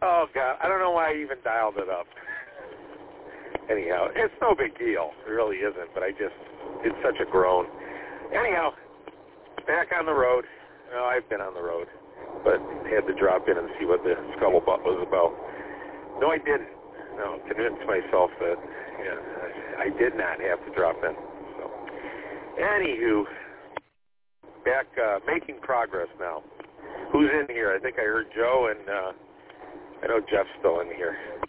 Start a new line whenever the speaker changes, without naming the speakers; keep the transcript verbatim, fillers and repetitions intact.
Oh, God. I don't know why I even dialed it up. Anyhow, it's no big deal. It really isn't, but I just did such a groan. Anyhow, back on the road. No, I've been on the road, but had to drop in and see what the scuttlebutt was about. No, I didn't. No, convinced myself that yeah, I did not have to drop in. So, anywho, back uh, making progress now. Who's in here? I think I heard Joe, and uh, I know Jeff's still in here.